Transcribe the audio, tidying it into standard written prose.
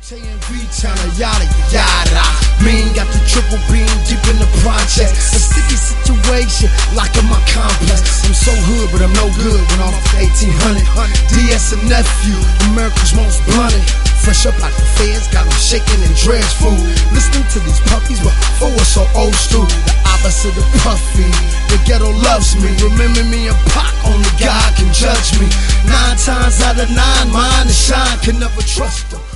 TNV tryna yada yada. Mean got the triple beam deep in the project. A sticky situation like in my complex. I'm so hood, but I'm no good when I'm off 1800. DS and nephew, America's most blunted. Fresh up out the feds, got them shaking and dreads fool. Listening to these puppies, but before was so old school. The opposite of puffy. The ghetto loves me. Remember me and Pac, only God can judge me. 9 times out of 9, mine to shine. Can never trust them.